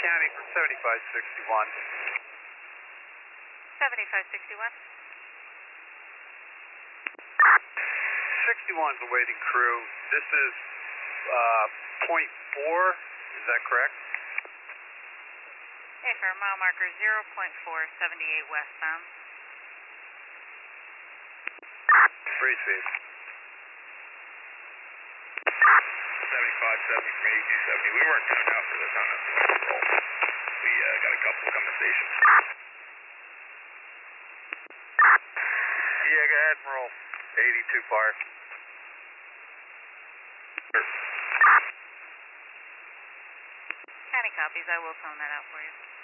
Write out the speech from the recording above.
County for 7561. 7561. 61's awaiting crew. This is point 4, is that correct? Hey, for mile marker 0.4, 78 westbound. Free speed. 7570 from 8270. We weren't coming out for this on this roll. We got a couple coming stations. Diego Admiral, 82 bar. County copies. I will phone that out for you.